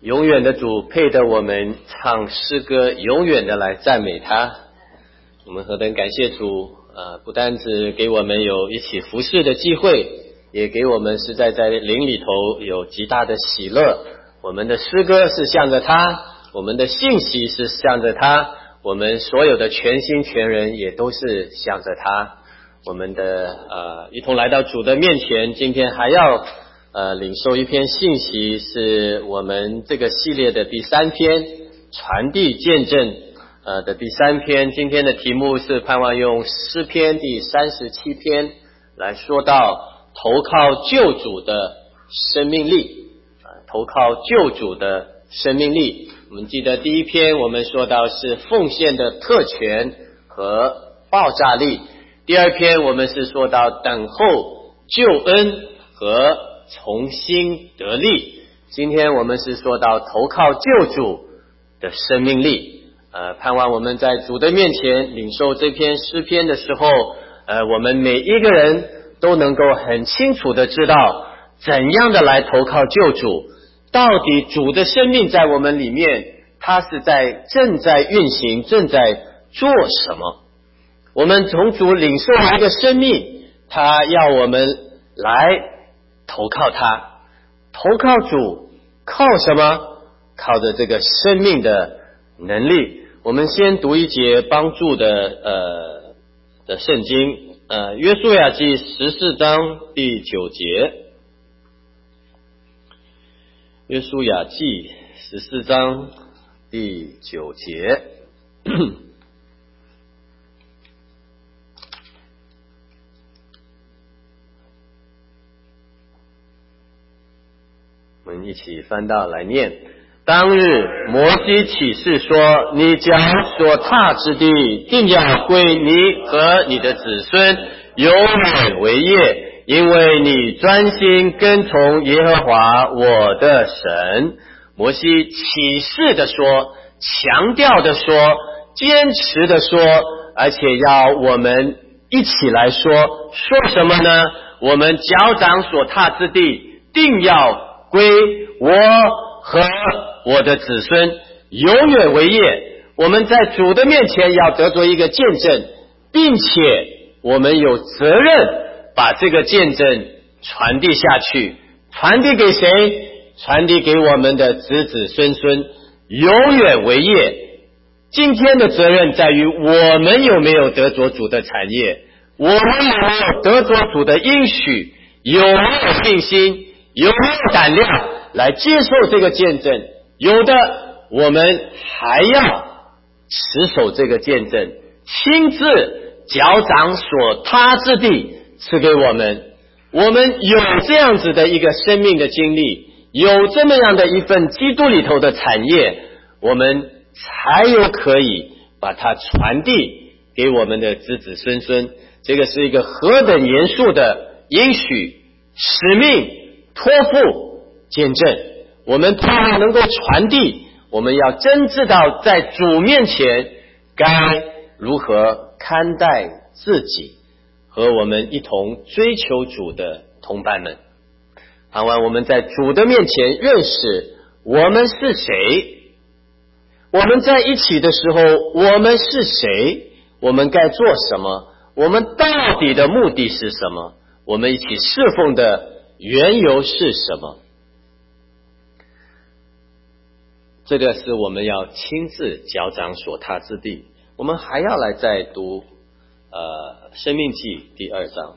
永远的主配得我们唱诗歌，永远的来赞美他。我们何等感谢主不单只给我们有一起服侍的机会，也给我们实在在灵里头有极大的喜乐。我们的诗歌是向着他，我们的信息是向着他，我们所有的全心全人也都是向着他。我们的一同来到主的面前，今天还要领受一篇信息，是我们这个系列的第3篇，传递见证的第3篇。今天的题目是盼望用诗篇第37篇来说到投靠救主的生命力，投靠救主的生命力。我们记得第一篇我们说到是奉献的特权和爆炸力，第二篇我们是说到等候救恩和重新得力。今天我们是说到投靠救主的生命力。盼望我们在主的面前领受这篇诗篇的时候，我们每一个人都能够很清楚的知道怎样的来投靠救主，到底主的生命在我们里面，他是正在运行，正在做什么。我们从主领受一个生命，他要我们来投靠他。投靠主靠什么？靠着这个生命的能力。我们先读一节帮助的圣经，约书亚记14章第9节。约书亚记14章第9节。我们一起翻到来念。当日摩西起誓说，你将所踏之地定要归你和你的子孙永远为业，因为你专心跟从耶和华我的神。摩西起誓的说，强调的说，坚持的说，而且要我们一起来说什么呢？我们脚掌所踏之地定要归我和我的子孙永远为业。我们在主的面前要得着一个见证，并且我们有责任把这个见证传递下去。传递给谁？传递给我们的子子孙孙永远为业。今天的责任在于我们有没有得着主的产业，我们有没有得着主的应许，有没有信心，有没有胆量来接受这个见证。有的我们还要持守这个见证，亲自脚掌所踏之地赐给我们。我们有这样子的一个生命的经历，有这么样的一份基督里头的产业，我们才有可以把它传递给我们的子子孙孙。这个是一个何等严肃的应许、使命、托付、见证。我们盼望能够传递，我们要真知道在主面前该如何看待自己和我们一同追求主的同伴们。盼望我们在主的面前认识我们是谁，我们在一起的时候我们是谁，我们该做什么，我们到底的目的是什么，我们一起侍奉的缘由是什么。这个是我们要亲自脚掌所踏之地。我们还要来再读申命记第2章。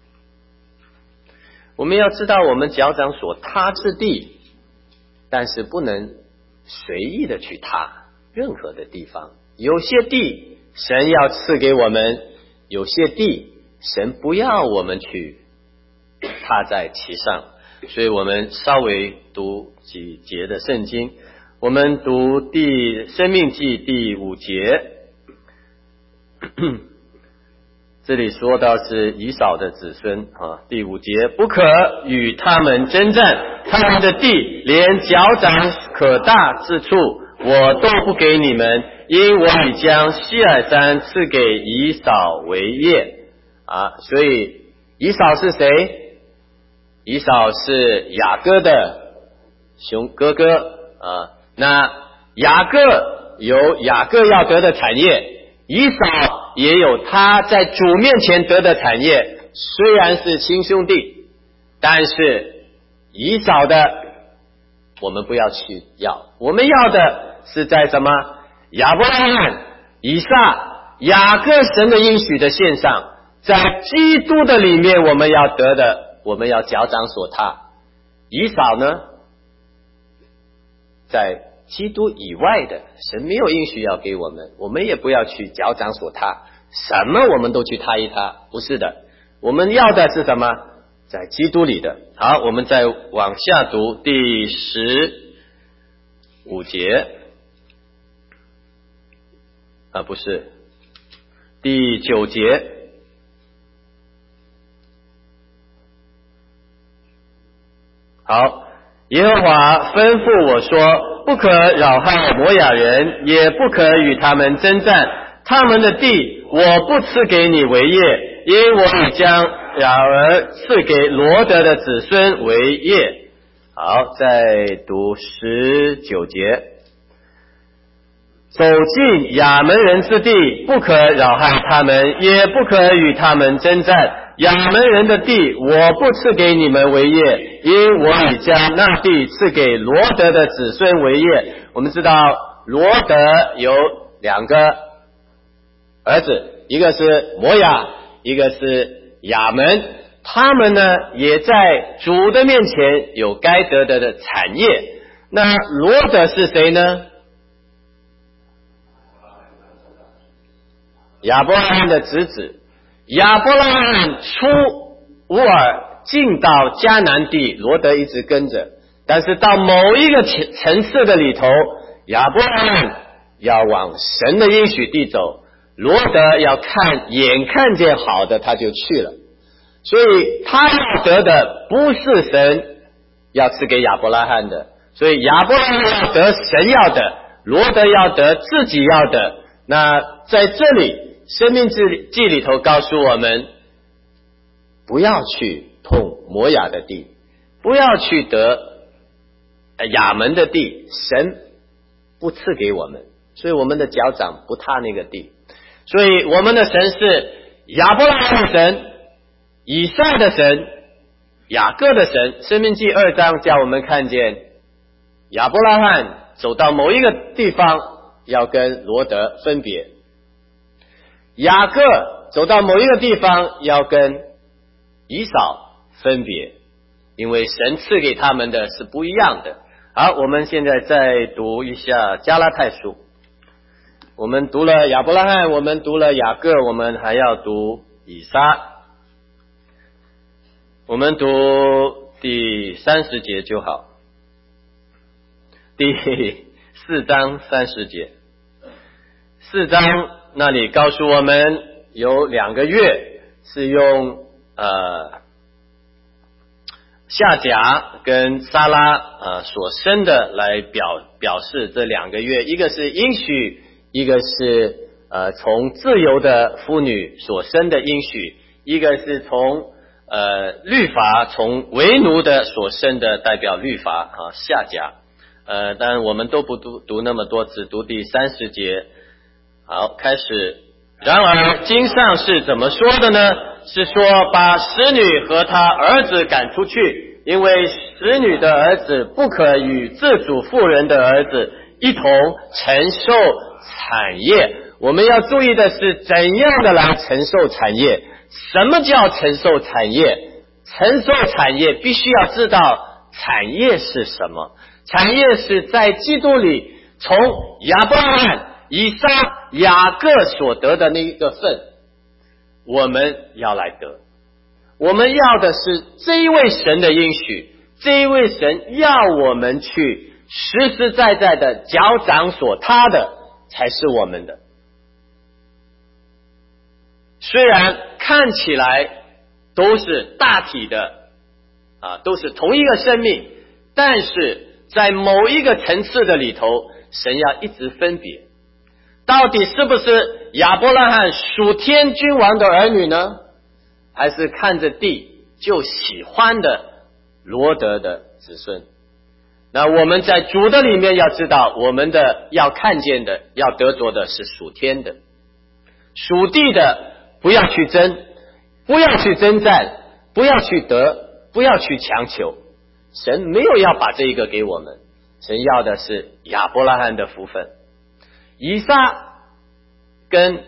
我们要知道我们脚掌所踏之地，但是不能随意的去踏任何的地方。有些地神要赐给我们，有些地神不要我们去踏在其上。所以我们稍微读几节的圣经。我们读申命记第5节，这里说到是以扫的子孙第5节，不可与他们征战，他们的地连脚掌可大之处我都不给你们，因我已将西尔山赐给以扫为业。所以以扫是谁？以扫是雅各的哥哥那雅各有雅各要得的产业，以扫也有他在主面前得的产业，虽然是亲兄弟，但是以扫的我们不要去要，我们要的是在什么？亚伯拉罕、以撒、雅各神的应许的线上，在基督的里面我们要得的，我们要脚掌所踏。以扫呢，在基督以外的，神没有应许要给我们，我们也不要去脚掌所踏，什么我们都去踏一踏，不是的，我们要的是什么？在基督里的。好，我们再往下读第15节，不是，第9节。好，耶和华吩咐我说，不可扰害摩亚人，也不可与他们征战，他们的地我不赐给你为业，因我已将雅尔赐给罗德的子孙为业。好，再读19节。走进亚门人之地，不可扰害他们，也不可与他们征战。亚门人的地我不赐给你们为业，因我已将那地赐给罗德的子孙为业。我们知道罗德有2个儿子，一个是摩亚，一个是亚门，他们呢也在主的面前有该得的产业。那罗德是谁呢？亚伯拉罕的侄子。亚伯拉罕出乌尔进到迦南地，罗德一直跟着，但是到某一个层次的里头，亚伯拉罕要往神的应许地走，罗德要眼看见好的他就去了，所以他要得的不是神要赐给亚伯拉罕的，所以亚伯拉罕要得神要的，罗德要得自己要的。那在这里生命记里头告诉我们，不要去碰摩亚的地，不要去得亚门的地，神不赐给我们，所以我们的脚掌不踏那个地。所以我们的神是亚伯拉罕的神，以撒的神，雅各的神。生命记2章叫我们看见亚伯拉罕走到某一个地方要跟罗德分别，雅各走到某一个地方要跟以扫分别，因为神赐给他们的是不一样的。好，我们现在再读一下加拉太书。我们读了亚伯拉罕，我们读了雅各，我们还要读以撒。我们读第30节就好，第4章30节。4章那里告诉我们有2个月是用夏甲跟撒拉所生的来表示这2个月，一个是应许，一个是从自由的妇女所生的应许，一个是从律法从为奴的所生的代表律法夏甲。但我们都不读那么多，只读第30节。好，开始。然而经上是怎么说的呢？是说把使女和她儿子赶出去，因为使女的儿子不可与自主妇人的儿子一同承受产业。我们要注意的是怎样的来承受产业。什么叫承受产业？承受产业必须要知道产业是什么。产业是在基督里从亚伯拉罕、以撒、雅各所得的那一个份，我们要来得。我们要的是这一位神的应许，这一位神要我们去实实在在的脚掌所踏的才是我们的。虽然看起来都是大体的都是同一个生命，但是在某一个层次的里头，神要一直分别，到底是不是亚伯拉罕属天君王的儿女呢？还是看着地就喜欢的罗德的子孙？ 那我们在主的里面要知道，我们的要看见的，要得着的是属天的，属地的不要去争，不要去征战，不要去得，不要去强求。神没有要把这一个给我们，神要的是亚伯拉罕的福分。以撒跟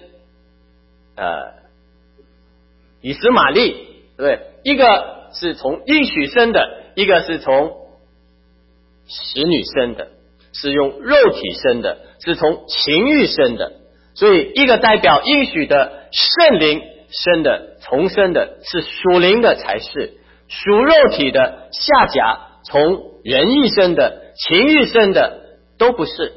以实玛利，对不对？一个是从应许生的，一个是从使女生的，是用肉体生的，是从情欲生的。所以一个代表应许的圣灵生的重生的，是属灵的才是，属肉体的下甲从人意生的情欲生的都不是。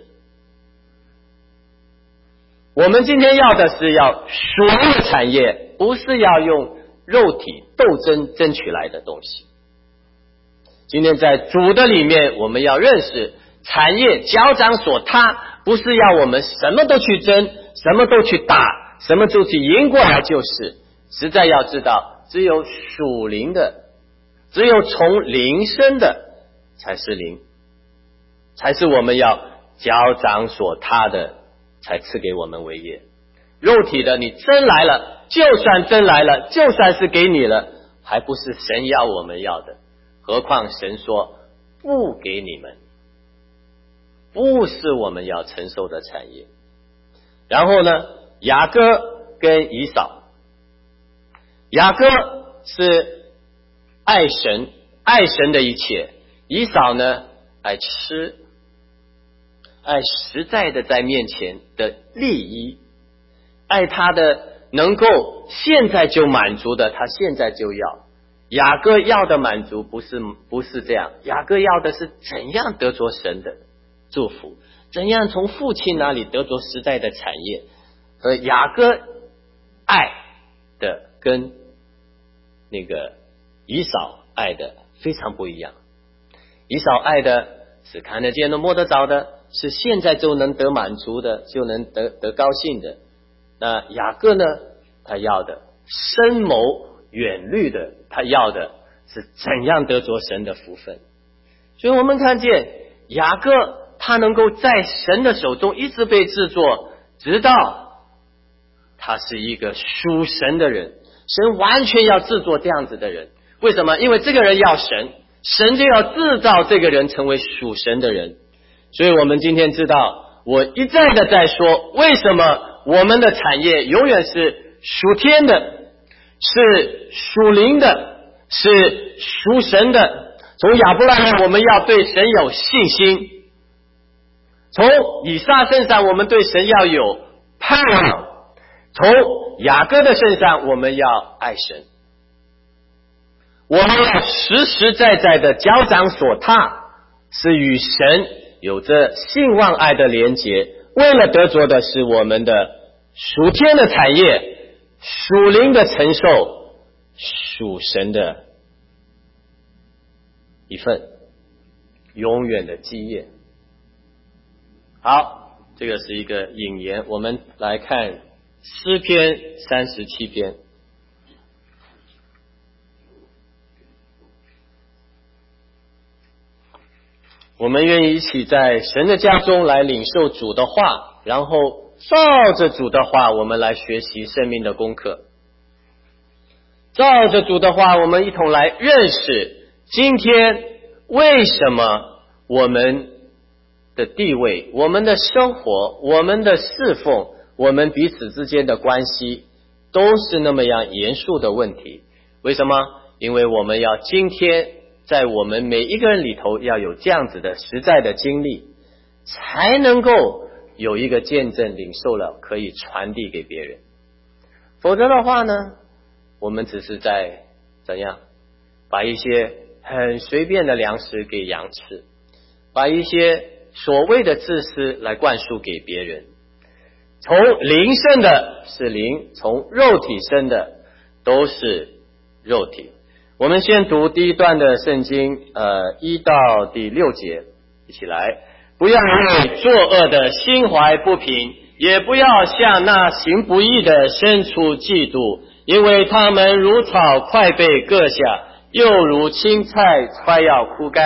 我们今天要的是要属灵的产业，不是要用肉体斗争争取来的东西。今天在主的里面，我们要认识产业脚掌所踏，不是要我们什么都去争，什么都去打，什么都去赢过来，就是实在要知道，只有属灵的，只有从灵生的才是灵，才是我们要脚掌所踏的，才赐给我们为业。肉体的你真来了，就算真来了，就算是给你了，还不是神要我们要的。何况神说不给你们，不是我们要承受的产业。然后呢，雅各跟以扫，雅各是爱神，爱神的一切；以扫呢，爱吃，爱实在的在面前的利益，爱他的能够现在就满足的，他现在就要。雅各要的满足不是这样，雅各要的是怎样得着神的祝福，怎样从父亲那里得着实在的产业。和雅各爱的跟那个以扫爱的非常不一样。以扫爱的是看得见的摸得着的，是现在就能得满足的，就能得高兴的。那雅各呢，他要的深谋远虑的，他要的是怎样得着神的福分。所以我们看见雅各他能够在神的手中一直被制作，直到他是一个属神的人。神完全要制作这样子的人，为什么？因为这个人要神，神就要制造这个人成为属神的人。所以我们今天知道，我一再的在说，为什么我们的产业永远是属天的，是属灵的，是属神的。从亚伯拉罕我们要对神有信心，从以撒身上我们对神要有盼望，从雅各的身上我们要爱神。我们要实实在在的脚掌所踏，是与神有着信望爱的连结，为了得着的是我们的属天的产业，属灵的承受，属神的一份永远的基业。好，这个是一个引言，我们来看诗篇37篇。我们愿意一起在神的家中来领受主的话，然后照着主的话我们来学习生命的功课。照着主的话我们一同来认识今天为什么我们的地位，我们的生活，我们的侍奉，我们彼此之间的关系都是那么样严肃的问题。为什么？因为我们要今天在我们每一个人里头要有这样子的实在的经历，才能够有一个见证领受了可以传递给别人。否则的话呢，我们只是在怎样把一些很随便的粮食给羊吃，把一些所谓的知识来灌输给别人。从灵生的是灵，从肉体生的都是肉体。我们先读第一段的圣经1到第6节，一起来。不要为作恶的心怀不平，也不要向那行不义的生出嫉妒，因为他们如草快被割下，又如青菜快要枯干。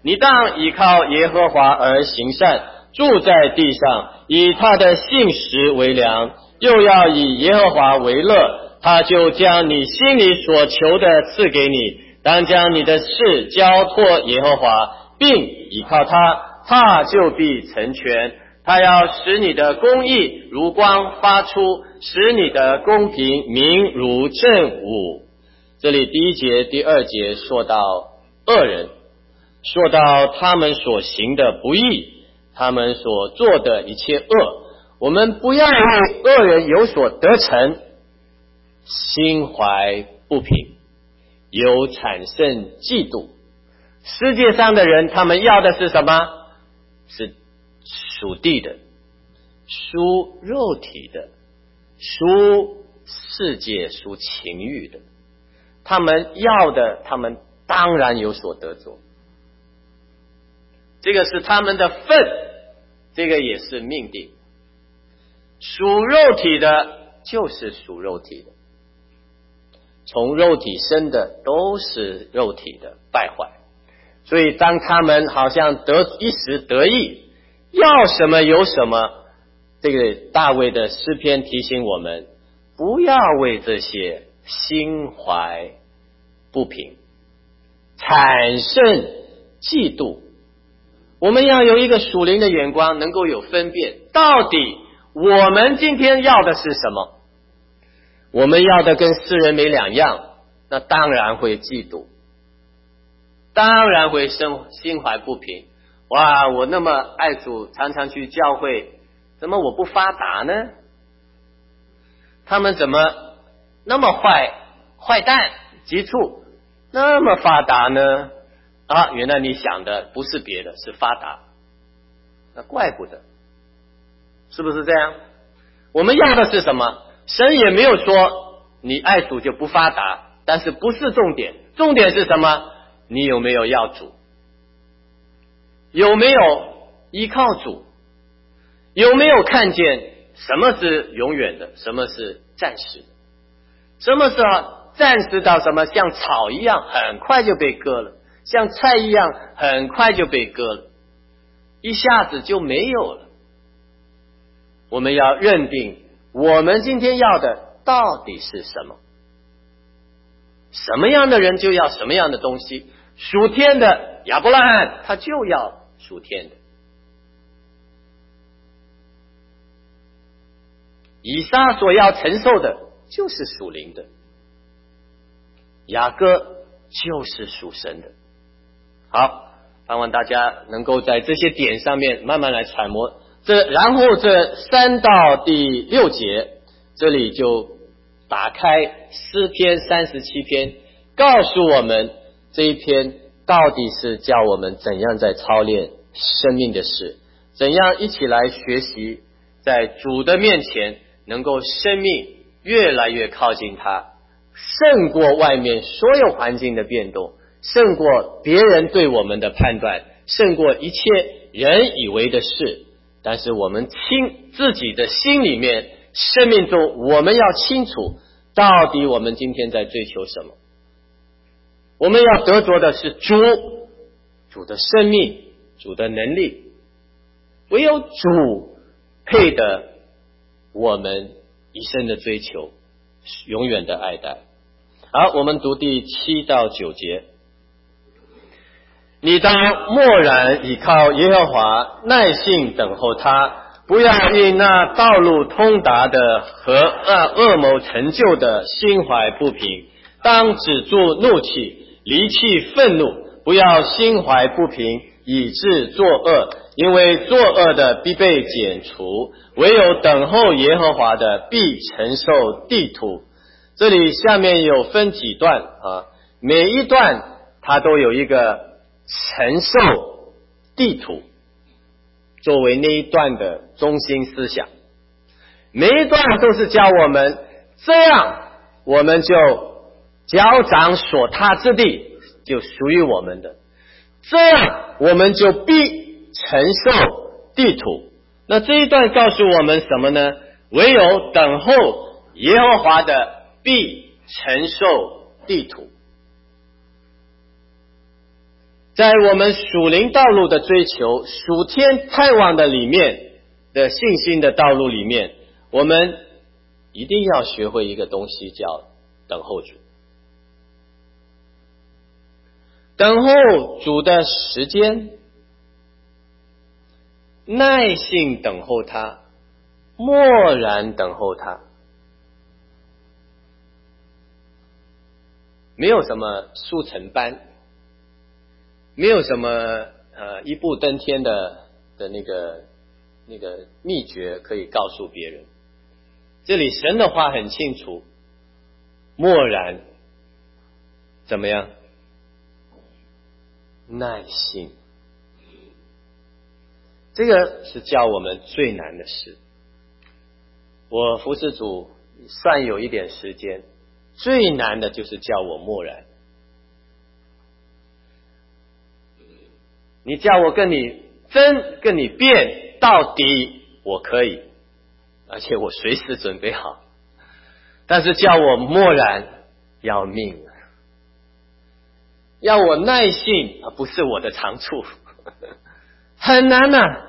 你当依靠耶和华而行善，住在地上，以他的信实为粮，又要以耶和华为乐，他就将你心里所求的赐给你。当将你的事交托耶和华，并依靠他，他就必成全。他要使你的公义如光发出，使你的公平明如正午。这里第一节第二节说到恶人，说到他们所行的不义，他们所做的一切恶。我们不要为恶人有所得逞，心怀不平，有产生嫉妒。世界上的人，他们要的是什么？是属地的，属肉体的，属世界，属情欲的。他们要的，他们当然有所得着，这个是他们的份，这个也是命定。属肉体的就是属肉体的，从肉体生的都是肉体的败坏。所以当他们好像一时得意，要什么有什么，这个大卫的诗篇提醒我们，不要为这些心怀不平，产生嫉妒。我们要有一个属灵的眼光，能够有分辨，到底我们今天要的是什么。我们要的跟世人没两样，那当然会嫉妒，当然会心怀不平。哇，我那么爱主，常常去教会，怎么我不发达呢？他们怎么那么坏蛋急促，那么发达呢？啊，原来你想的不是别的，是发达，那怪不得，是不是这样？我们要的是什么？神也没有说你爱主就不发达，但是不是重点，重点是什么？你有没有要主？有没有依靠主？有没有看见什么是永远的，什么是暂时的？什么是暂时到什么像草一样很快就被割了，像菜一样很快就被割了，一下子就没有了。我们要认定我们今天要的到底是什么，什么样的人就要什么样的东西。属天的亚伯拉罕他就要属天的，以撒所要承受的就是属灵的，雅各就是属神的。好，盼望大家能够在这些点上面慢慢来揣摩。然后这3到第6节，这里就打开诗篇37篇，告诉我们这一篇到底是叫我们怎样在操练生命的事，怎样一起来学习在主的面前能够生命越来越靠近他，胜过外面所有环境的变动，胜过别人对我们的判断，胜过一切人以为的事。但是我们自己的心里面，生命中我们要清楚，到底我们今天在追求什么。我们要得着的是主的生命，主的能力，唯有主配得我们一生的追求，永远的爱戴。好，我们读第7到9节。你当默然倚靠耶和华，耐心等候他，不要因那道路通达的和恶谋成就的心怀不平，当止住怒气，离弃愤怒，不要心怀不平，以致作恶，因为作恶的必被剪除，唯有等候耶和华的必承受地土。这里下面有分几段啊，每一段它都有一个承受地土作为那一段的中心思想，每一段都是教我们这样我们就脚掌所踏之地就属于我们的，这样我们就必承受地土。那这一段告诉我们什么呢？唯有等候耶和华的必承受地土。 在我们属灵道路的追求、属天盼望的里面的信心的道路里面，我们一定要学会一个东西，叫等候主。等候主的时间，耐性等候他，默然等候他。没有什么速成班，没有什么一步登天的那个秘诀可以告诉别人。这里神的话很清楚，默然怎么样？耐心。这个是教我们最难的事。我服侍主算有一点时间，最难的就是叫我默然。你叫我跟你争跟你辩，到底我可以，而且我随时准备好，但是叫我默然要命，要我耐性不是我的长处，很难啊。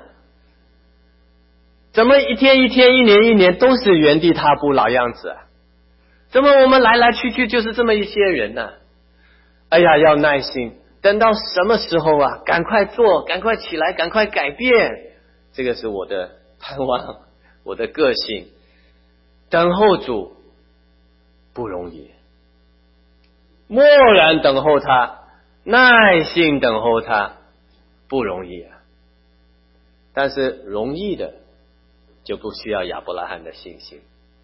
怎么一天一天一年一年都是原地踏步老样子啊？怎么我们来来去去就是这么一些人呢？哎呀，要耐心，等到什么时候啊？赶快做，赶快起来，赶快改变。这个是我的盼望，我的个性。等候主不容易，默然等候他，耐心等候他不容易啊。但是容易的就不需要亚伯拉罕的信心。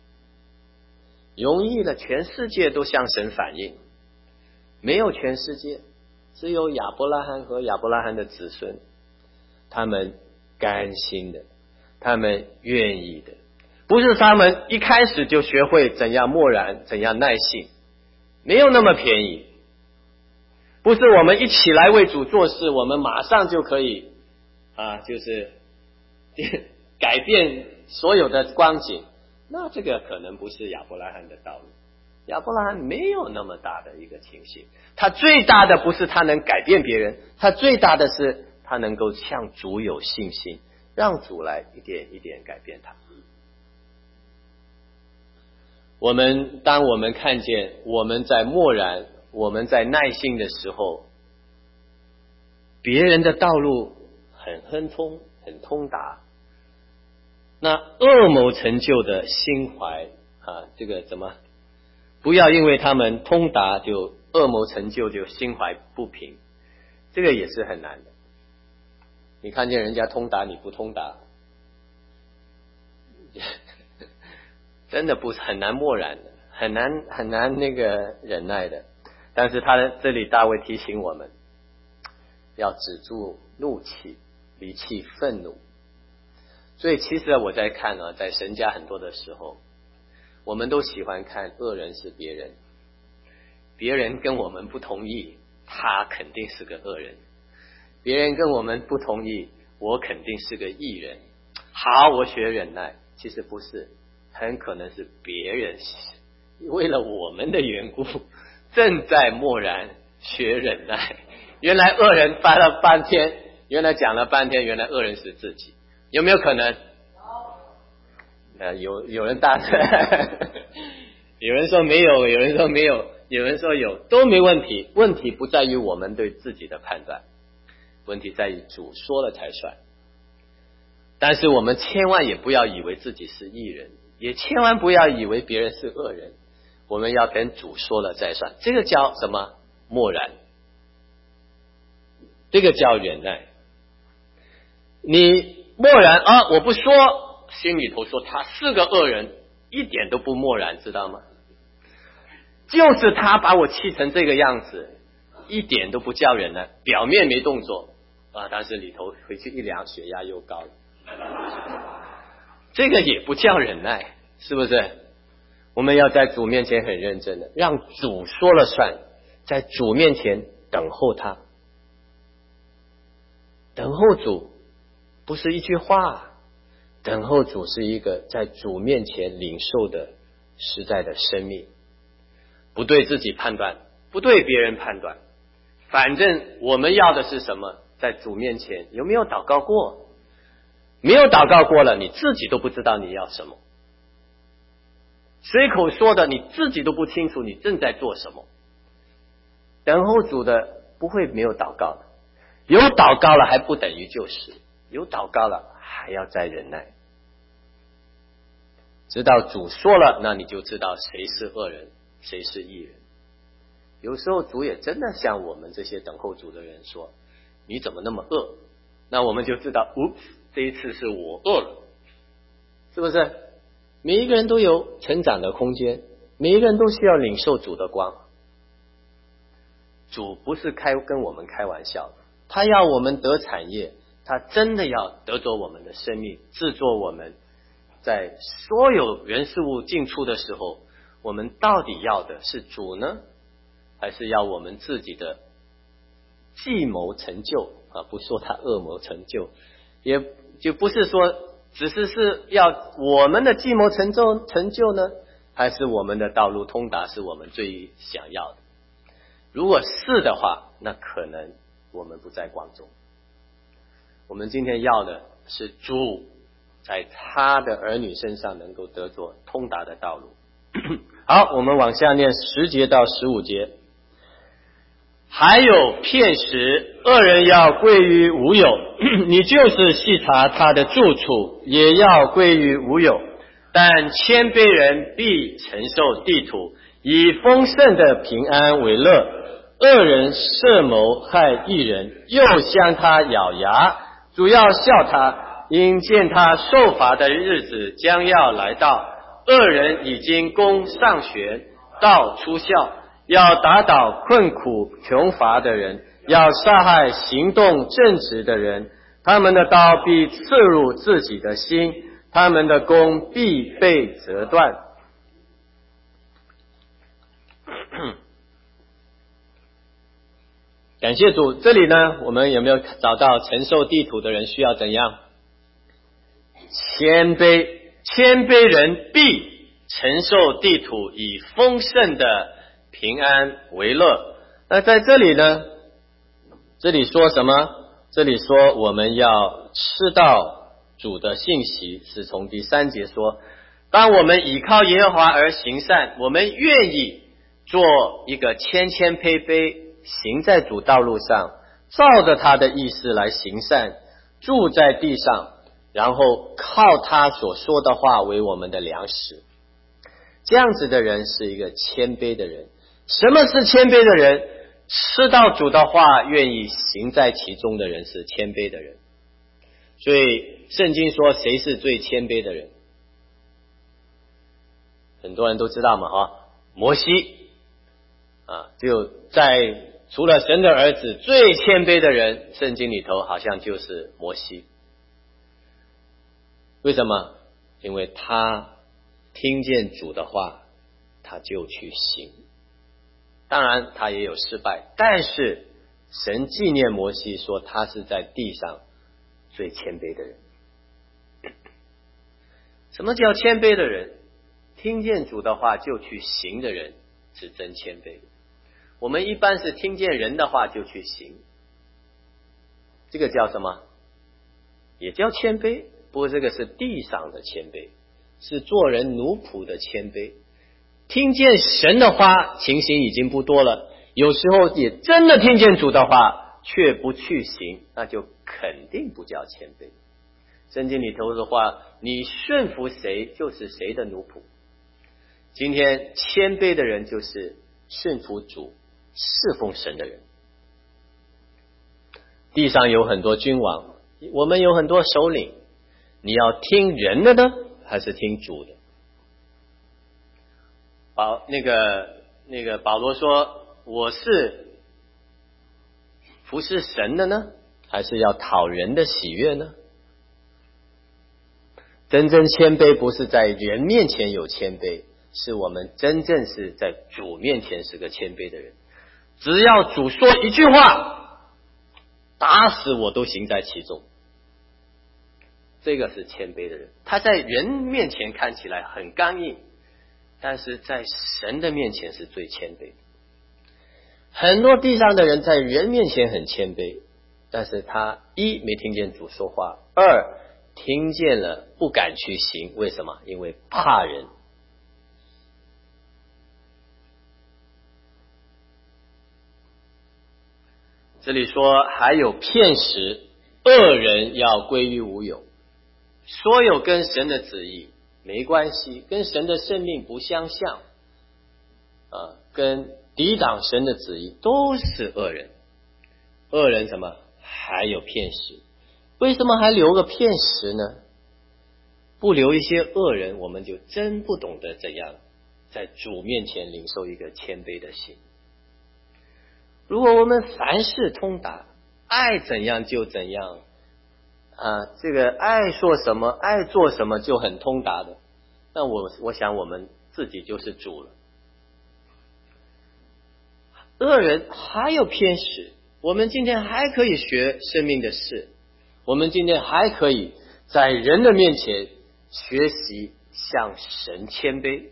容易的，全世界都向神反映，没有全世界，只有亚伯拉罕和亚伯拉罕的子孙，他们甘心的，他们愿意的，不是他们一开始就学会怎样默然，怎样耐性，没有那么便宜。不是我们一起来为主做事，我们马上就可以就是改变所有的光景。那这个可能不是亚伯拉罕的道路。亚伯拉罕没有那么大的一个情形，他最大的不是他能改变别人，他最大的是他能够向主有信心，让主来一点一点改变他。当我们看见我们在默然，我们在耐心的时候，别人的道路很亨通，很通达，那恶谋成就的心怀这个怎么不要因为他们通达就恶谋成就就心怀不平，这个也是很难的。你看见人家通达你不通达，真的不是很难默然的，很难那个忍耐的。但是他这里大卫提醒我们要止住怒气，离弃愤怒。所以其实我在看在神家很多的时候，我们都喜欢看恶人是别人，别人跟我们不同意，他肯定是个恶人；别人跟我们不同意，我肯定是个义人。好，我学忍耐，其实不是，很可能是别人为了我们的缘故，正在默然学忍耐。原来恶人翻了半天，原来讲了半天，原来恶人是自己。有没有可能？有人大声，有人说没有，有人说没有，有人说有，都没问题。问题不在于我们对自己的判断，问题在于主说了才算。但是我们千万也不要以为自己是义人，也千万不要以为别人是恶人，我们要等主说了再算。这个叫什么？默然，这个叫忍耐。你默然我不说，心里头说他是个恶人，一点都不默然，知道吗？就是他把我气成这个样子，一点都不叫忍耐，表面没动作但是里头回去一量，血压又高了，这个也不叫忍耐，是不是？我们要在主面前很认真的，让主说了算，在主面前等候他。等候主不是一句话，等候主是一个在主面前领受的实在的生命。不对自己判断，不对别人判断， 反正我们要的是什么？在主面前有没有祷告过？没有祷告过了，你自己都不知道你要什么，随口说的你自己都不清楚你正在做什么。等候主的不会没有祷告的，有祷告了还不等于就是，有祷告了还要再忍耐，直到主说了，那你就知道谁是恶人谁是义人。有时候主也真的像我们这些等候主的人说，你怎么那么恶？那我们就知道这一次是我恶了，是不是？每一个人都有成长的空间，每一个人都需要领受主的光。主不是跟我们开玩笑，他要我们得产业，他真的要得着我们的生命，制作我们在所有人事物进出的时候，我们到底要的是主呢，还是要我们自己的计谋成就啊？不说他恶谋成就，也就不是说只是要我们的计谋成就呢，还是我们的道路通达是我们最想要的？如果是的话，那可能我们不在光中。我们今天要的是主在他的儿女身上能够得着通达的道路。好，我们往下念10节到15节。还有片时，恶人要归于无有，你就是细查他的住处，也要归于无有。但谦卑人必承受地土，以丰盛的平安为乐。恶人设谋害义人，又向他咬牙，主要笑他，因见他受罚的日子将要来到。恶人已经弓上弦，刀出鞘，要打倒困苦穷乏的人，要杀害行动正直的人。他们的刀必刺入自己的心，他们的弓必被折断。感谢主，这里呢，我们有没有找到承受地土的人需要怎样？谦卑，谦卑人必承受地土，以丰盛的平安为乐。那在这里呢，这里说什么？这里说我们要吃到主的信息，是从第3节说，当我们倚靠耶和华而行善，我们愿意做一个谦卑行在主道路上，照着他的意思来行善，住在地上，然后靠他所说的话为我们的粮食。这样子的人是一个谦卑的人。什么是谦卑的人？吃到主的话，愿意行在其中的人是谦卑的人。所以圣经说谁是最谦卑的人？很多人都知道嘛，摩西啊，就在除了神的儿子最谦卑的人，圣经里头好像就是摩西。为什么？因为他听见主的话，他就去行。当然他也有失败，但是神纪念摩西说他是在地上最谦卑的人。什么叫谦卑的人？听见主的话就去行的人是真谦卑。我们一般是听见人的话就去行，这个叫什么？也叫谦卑，不过这个是地上的谦卑，是做人奴仆的谦卑。听见神的话情形已经不多了，有时候也真的听见主的话却不去行，那就肯定不叫谦卑。圣经里头的话，你顺服谁就是谁的奴仆。今天谦卑的人就是顺服主侍奉神的人。地上有很多君王，我们有很多首领，你要听人的呢还是听主的？那个保罗说，我是服侍神的呢，还是要讨人的喜悦呢？真正谦卑不是在人面前有谦卑，是我们真正是在主面前是个谦卑的人。只要主说一句话，打死我都行在其中，这个是谦卑的人。他在人面前看起来很刚硬，但是在神的面前是最谦卑的。 很多地上的人在人面前很谦卑，但是他一没听见主说话，二听见了不敢去行。为什么？因为怕人。这里说还有骗食，恶人要归于无有。所有跟神的旨意没关系，跟神的生命不相像，跟抵挡神的旨意都是恶人。恶人什么？还有骗食。为什么还留个骗食呢？不留一些恶人，我们就真不懂得怎样在主面前领受一个谦卑的心。如果我们凡事通达，爱怎样就怎样，这个爱说什么爱做什么就很通达的，那我想我们自己就是主了。恶人还有偏食，我们今天还可以学生命的事，我们今天还可以在人的面前学习向神谦卑，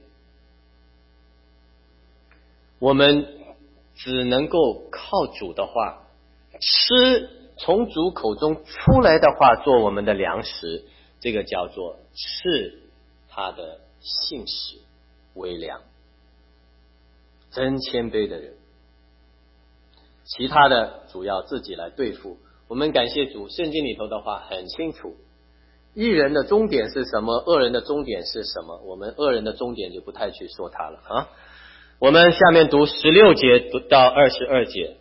我们只能够靠主的话，吃从主口中出来的话做我们的粮食，这个叫做吃他的信实为粮。真谦卑的人，其他的主要自己来对付。我们感谢主，圣经里头的话很清楚，义人的终点是什么，恶人的终点是什么，我们恶人的终点就不太去说他了啊。我们下面读16节到22节。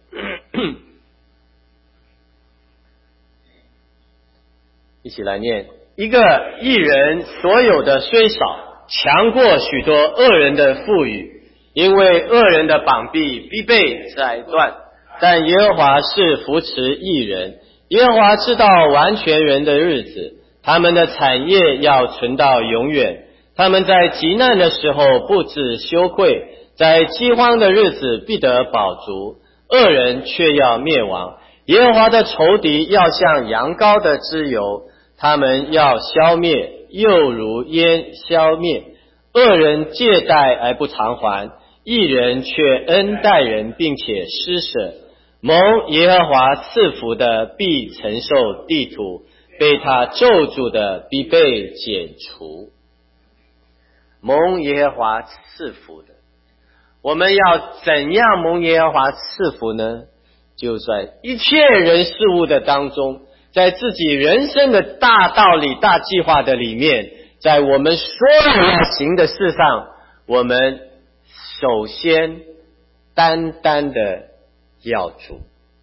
一起来念。一个义人所有的虽少，强过许多恶人的富裕，因为恶人的膀臂必被宰断，但耶和华是扶持义人。耶和华知道完全人的日子，他们的产业要存到永远。他们在极难的时候不致羞愧，在饥荒的日子必得饱足。恶人却要灭亡，耶和华的仇敌要像羊羔的脂油，他们要消灭，又如烟消灭。恶人借贷而不偿还，义人却恩待人，并且施舍。蒙耶和华赐福的必承受地土，被他咒诅的必被剪除。蒙耶和华赐福的，我们要怎样蒙耶和华赐福呢？就在一切人事物的当中，在自己人生的大道理大计划的里面，在我们所有要行的事上，我们首先单单的要主。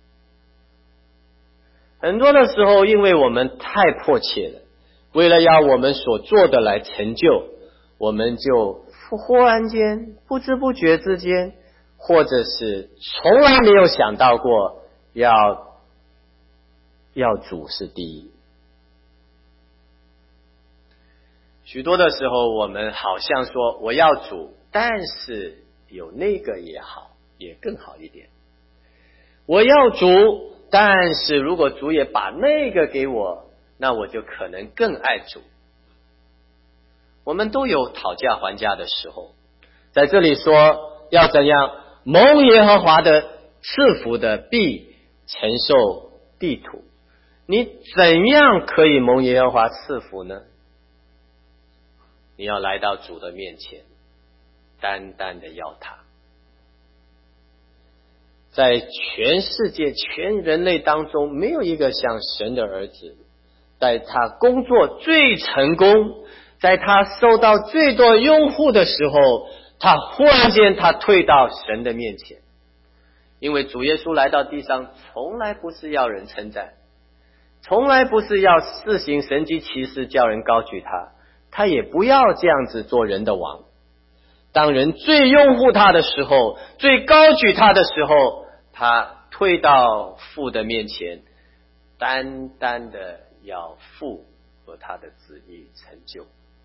很多的时候因为我们太迫切了，为了要我们所做的来成就，我们就忽然间不知不觉之间，或者是从来没有想到过要主是第一。许多的时候我们好像说我要主，但是有那个也好，也更好一点。我要主，但是如果主也把那个给我，那我就可能更爱主。我们都有讨价还价的时候，在这里说要怎样蒙耶和华的赐福的必承受地土。你怎样可以蒙耶和华赐福呢？你要来到主的面前，单单的要他。在全世界全人类当中，没有一个像神的儿子，在他工作最成功，在他收到最多拥护的时候，他忽然间他退到神的面前。因为主耶稣来到地上从来不是要人称赞，从来不是要施行神迹奇事叫人高举他，他也不要这样子做人的王。当人最拥护他的时候，最高举他的时候，他退到父的面前，单单的要父和他的旨意成就。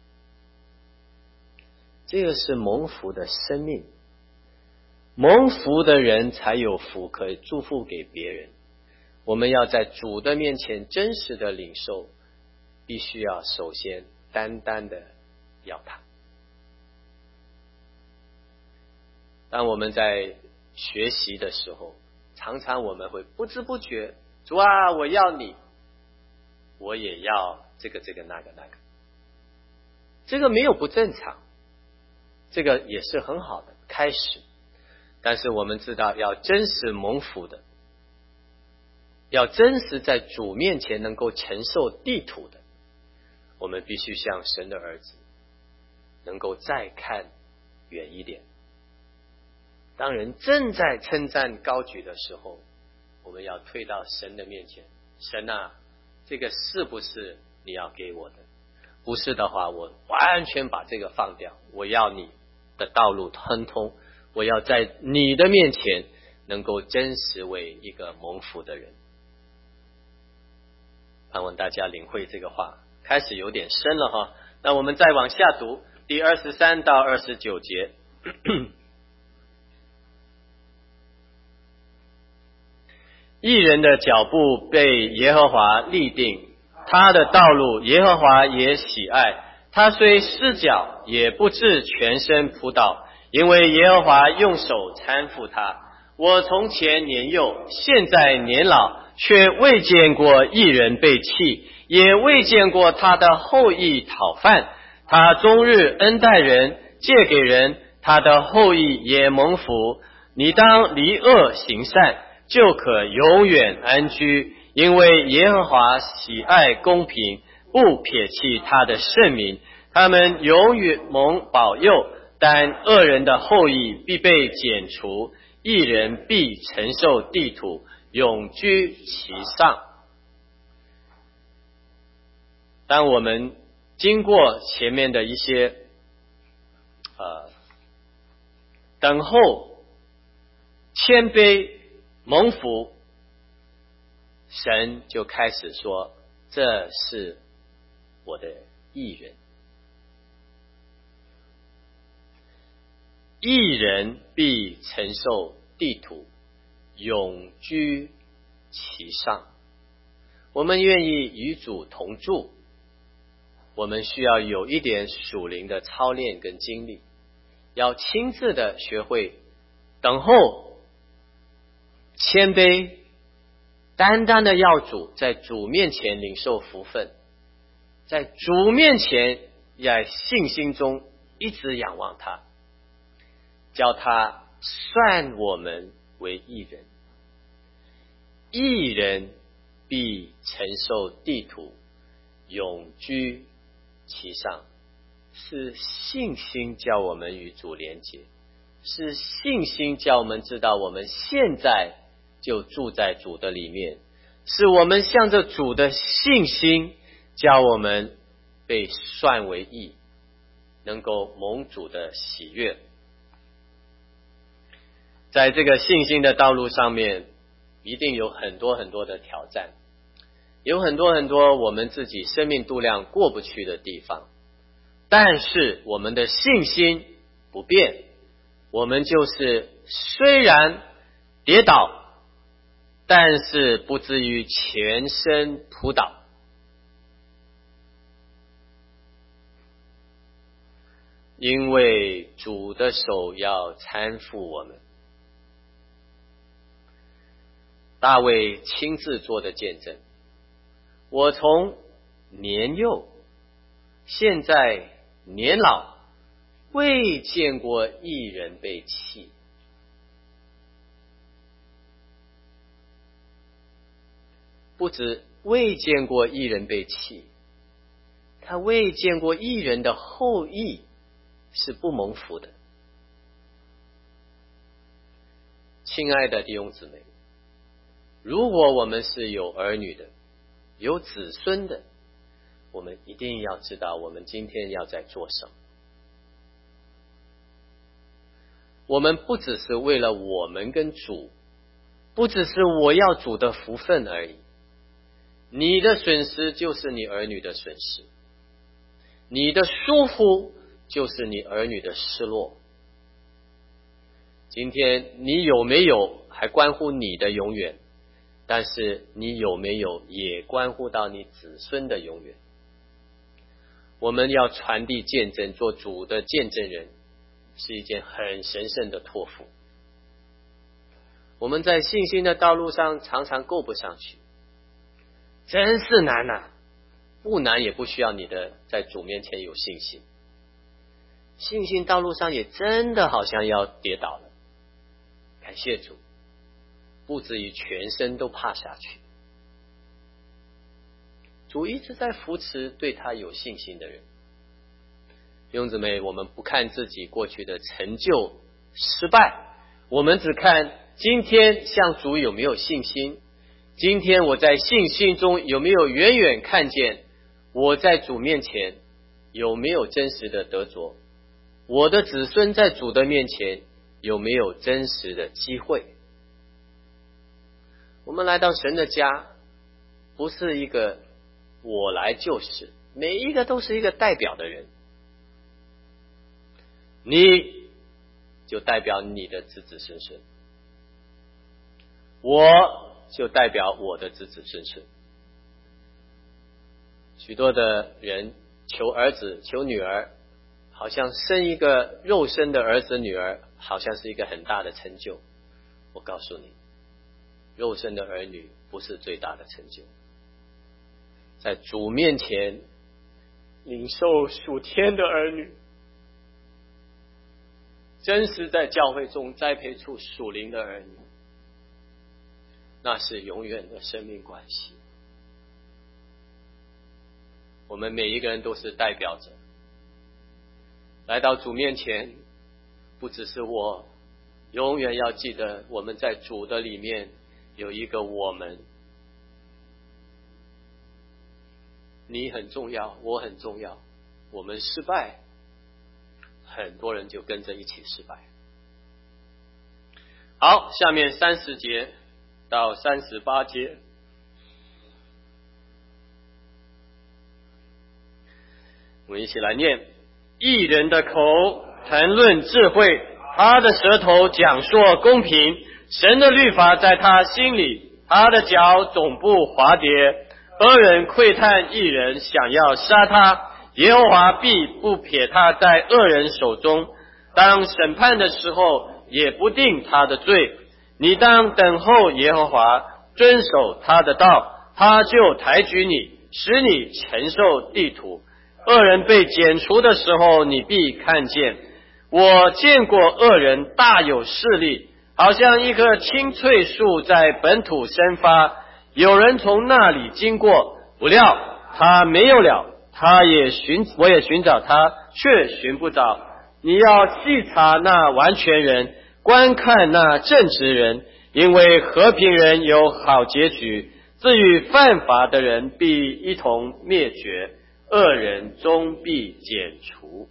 这个是蒙福的生命，蒙福的人才有福可以祝福给别人。我们要在主的面前真实的领受，必须要首先单单的要他。当我们在学习的时候，常常我们会不知不觉，主啊，我要你，我也要这个那个，这个没有不正常，这个也是很好的开始。但是我们知道，要真实蒙福的，要真实在主面前能够承受地土的，我们必须像神的儿子，能够再看远一点。当人正在称赞高举的时候，我们要退到神的面前，神啊，这个是不是你要给我的？不是的话，我完全把这个放掉，我要你的道路亨通，我要在你的面前能够真实为一个蒙福的人。盼望大家领会这个话，开始有点深了哈。那我们再往下读第23到29节。义人的脚步被耶和华立定，他的道路耶和华也喜爱，他虽失脚也不致全身扑倒，因为耶和华用手搀扶他。我从前年幼，现在年老，却未见过义人被弃，也未见过他的后裔讨饭。他终日恩待人，借给人，他的后裔也蒙福。你当离恶行善，就可永远安居，因为耶和华喜爱公平，不撇弃他的圣民，他们永远蒙保佑。但恶人的后裔必被剪除，义人必承受地土，永居其上。当我们经过前面的一些等候、谦卑、蒙福，神就开始说，这是我的义人。义人必承受地土，永居其上。我们愿意与主同住，我们需要有一点属灵的操练跟经历，要亲自的学会等候、谦卑，单单的要主在主面前领受福分，在主面前在信心中一直仰望他，叫他算我们为义人。义人必承受地土，永居其上。是信心叫我们与主连结，是信心叫我们知道我们现在就住在主的里面，是我们向着主的信心叫我们被算为义，能够蒙主的喜悦。在这个信心的道路上面，一定有很多很多的挑战，有很多很多我们自己生命度量过不去的地方，但是我们的信心不变，我们就是虽然跌倒，但是不至于全身扑倒。因为主的手要搀扶我们。大卫亲自做的见证，我从年幼，现在年老，未见过义人被弃。不止未见过义人被弃，他未见过义人的后裔是不蒙福的。亲爱的弟兄姊妹，如果我们是有儿女的，有子孙的，我们一定要知道我们今天要在做什么。我们不只是为了我们跟主，不只是我要主的福分而已。你的损失就是你儿女的损失，你的疏忽就是你儿女的失落。今天你有没有还关乎你的永远，但是你有没有也关乎到你子孙的永远。我们要传递见证，做主的见证人，是一件很神圣的托付。 我们在信心的道路上常常够不上去，真是难啊！不难也不需要你的在主面前有信心，信心道路上也真的好像要跌倒了。感谢主，不至于全身都趴下去。主一直在扶持对他有信心的人。弟兄姊妹，我们不看自己过去的成就失败，我们只看今天向主有没有信心。今天我在信心中有没有远远看见我在主面前有没有真实的得着，我的子孙在主的面前有没有真实的机会。我们来到神的家，不是一个我来就是，每一个都是一个代表的人。你就代表你的子子孙孙，我就代表我的子子孙孙。许多的人求儿子求女儿，好像生一个肉身的儿子女儿好像是一个很大的成就。我告诉你，肉身的儿女不是最大的成就。在主面前领受属天的儿女，真实在教会中栽培出属灵的儿女，那是永远的生命关系。我们每一个人都是代表者，来到主面前，不只是我，永远要记得我们在主的里面有一个我们。你很重要，我很重要，我们失败，很多人就跟着一起失败。好，下面30节到38节，我们一起来念。义人的口谈论智慧，他的舌头讲说公平，神的律法在他心里，他的脚总不滑跌。恶人窥探义人，想要杀他，耶和华必不撇他在恶人手中，当审判的时候也不定他的罪。你当等候耶和华，遵守他的道，他就抬举你，使你承受地土。恶人被剪除的时候，你必看见。我见过恶人大有势力，好像一棵青翠树在本土生发，有人从那里经过，不料他没有了，我也寻找他，却寻不着。你要细查那完全人，观看那正直人，因为和平人有好结局，至于犯法的人必一同灭绝，恶人终必剪除。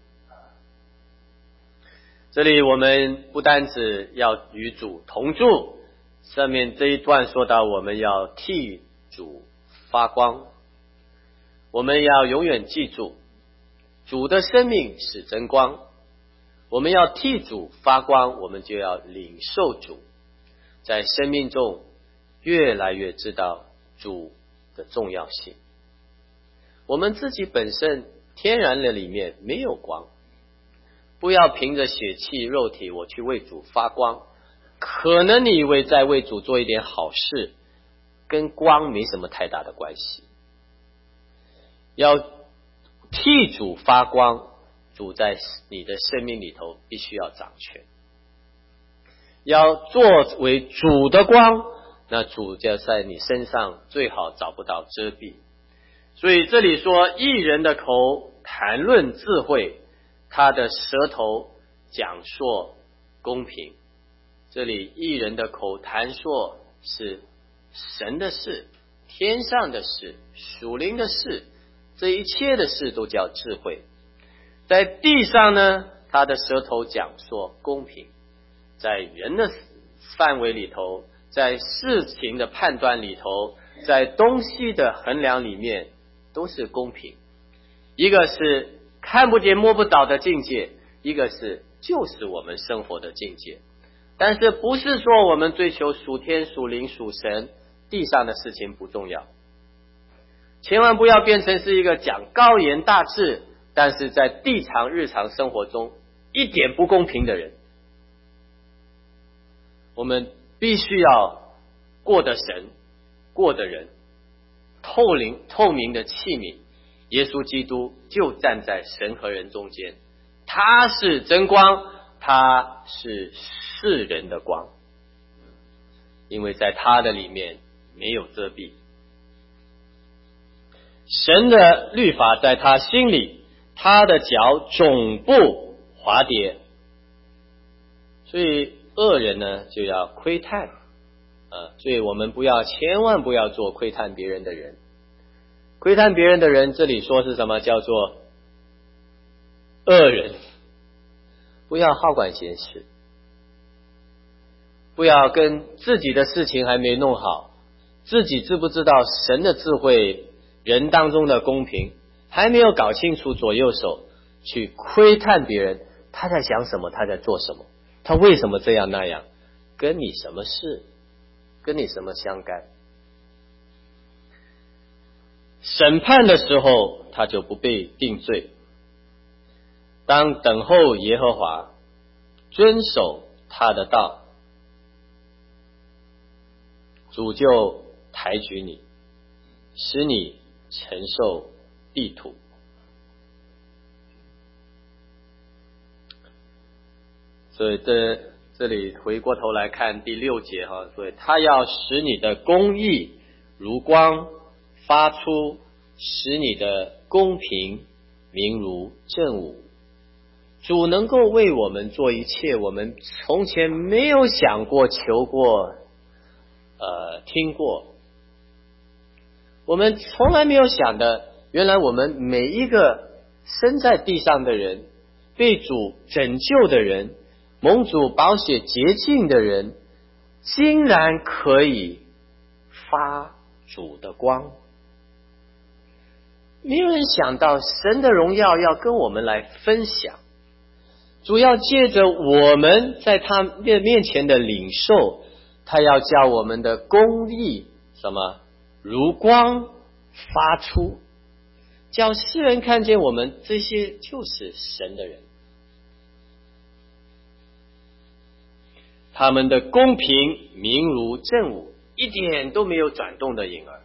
这里我们不单只要与主同住，上面这一段说到我们要替主发光。我们要永远记住，主的生命是真光，我们要替主发光，我们就要领受主，在生命中越来越知道主的重要性。我们自己本身天然的里面没有光，不要凭着血气肉体我去为主发光，可能你以为在为主做一点好事，跟光没什么太大的关系。要替主发光，主在你的生命里头必须要掌权。要作为主的光，那主就在你身上最好找不到遮蔽。所以这里说，义人的口谈论智慧，他的舌头讲说公平。这里义人的口谈说是神的事，天上的事，属灵的事，这一切的事都叫智慧。在地上呢，他的舌头讲说公平，在人的范围里头，在事情的判断里头，在东西的衡量里面都是公平。一个是看不见摸不着的境界，一个是就是我们生活的境界。但是不是说我们追求属天属灵属神，地上的事情不重要。千万不要变成是一个讲高言大志，但是在地常日常生活中一点不公平的人。我们必须要过得神，过得人，透明的器皿。耶稣基督就站在神和人中间，他是真光，他是世人的光，因为在他的里面没有遮蔽。神的律法在他心里，他的脚总不滑跌。所以恶人呢就要窥探所以我们千万不要做窥探别人的人。窥探别人的人，这里说是什么？叫做恶人。不要好管闲事，不要跟自己的事情还没弄好，自己知不知道神的智慧，人当中的公平还没有搞清楚左右手，去窥探别人，他在想什么，他在做什么，他为什么这样那样，跟你什么事，跟你什么相干？审判的时候他就不被定罪。当等候耶和华，遵守他的道，主就抬举你，使你承受地土。所以这里回过头来看第6节所以他要使你的公义如光发出，使你的公平明如正午。主能够为我们做一切我们从前没有想过、求过、听过，我们从来没有想的。原来我们每一个生在地上的人，被主拯救的人，蒙主宝血洁净的人，竟然可以发主的光。没有人想到神的荣耀要跟我们来分享，主要借着我们在他面前的领受，他要叫我们的公义如光发出，叫世人看见我们这些就是神的人。他们的公平明如正午，一点都没有转动的影儿。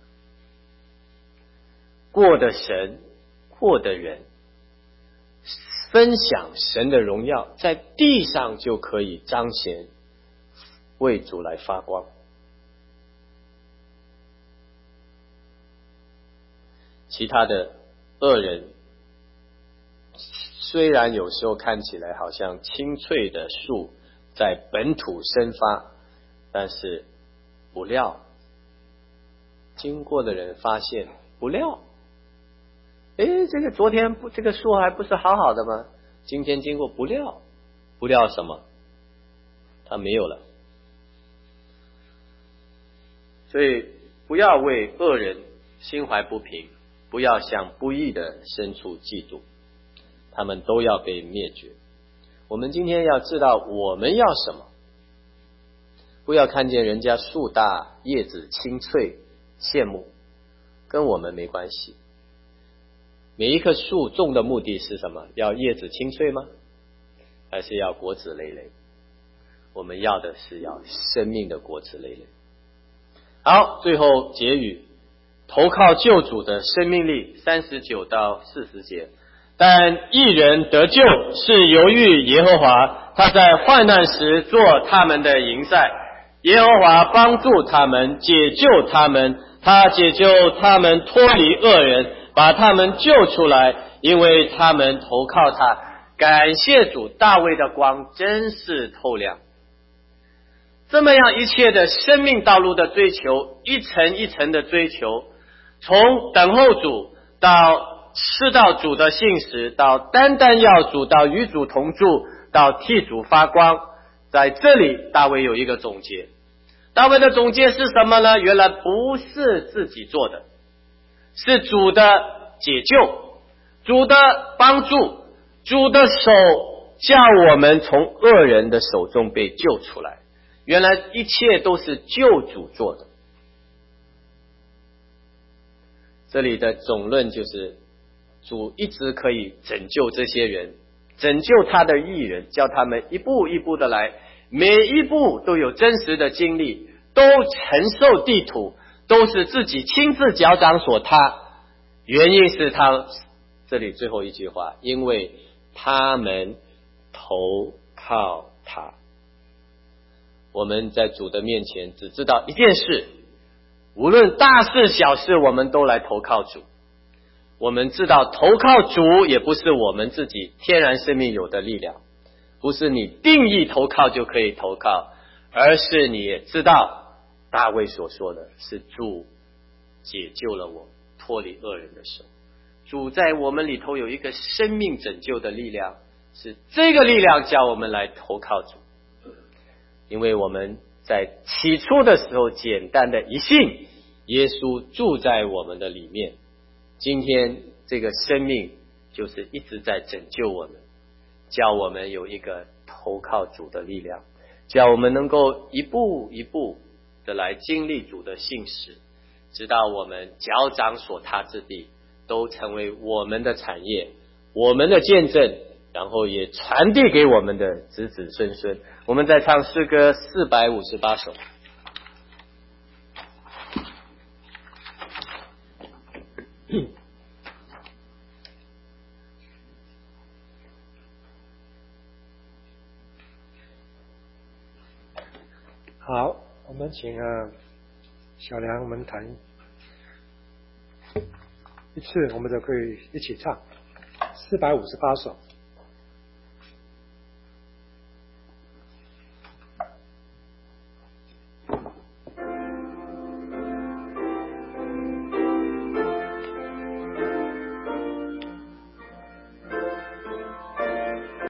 过的神，过的人，分享神的荣耀，在地上就可以彰显，为主来发光。其他的恶人，虽然有时候看起来好像青翠的树在本土生发，但是不料经过的人发现，不料这个昨天这个树还不是好好的吗？今天经过不料什么？它没有了。所以不要为恶人心怀不平，不要向不义的生出嫉妒，他们都要被灭绝。我们今天要知道我们要什么，不要看见人家树大叶子青翠羡慕，跟我们没关系。每一棵树种的目的是什么？要叶子青翠吗？还是要果子累累？我们要的是要生命的果子累累。好，最后结语，投靠救主的生命力，39到40节。但义人得救是由于耶和华，他在患难时做他们的营寨，耶和华帮助他们，解救他们，他解救他们脱离恶人，把他们救出来，因为他们投靠他。感谢主，大卫的光真是透亮。这么样一切的生命道路的追求，一层一层的追求，从等候主到吃到主的信实，到单单要主，到与主同住，到替主发光。在这里大卫有一个总结，大卫的总结是什么呢？原来不是自己做的，是主的解救，主的帮助，主的手叫我们从恶人的手中被救出来。原来一切都是救主做的。这里的总论就是主一直可以拯救这些人，拯救他的义人，叫他们一步一步的来每一步都有真实的经历，都承受地土，都是自己亲自脚掌所踏。原因是他这里最后一句话，因为他们投靠他。我们在主的面前只知道一件事，无论大事小事，我们都来投靠主。我们知道投靠主也不是我们自己天然生命有的力量，不是你定义投靠就可以投靠，而是你也知道大卫所说的是主解救了我，脱离恶人的手。主在我们里头有一个生命拯救的力量，是这个力量叫我们来投靠主。因为我们在起初的时候简单的一信，耶稣住在我们的里面，今天这个生命就是一直在拯救我们，叫我们有一个投靠主的力量，叫我们能够一步一步的来经历主的信实，直到我们脚掌所踏之地都成为我们的产业，我们的见证，然后也传递给我们的子子孙孙。我们在唱诗歌458首。 好，我们请小梁我们弹一次，我们就可以一起唱458首。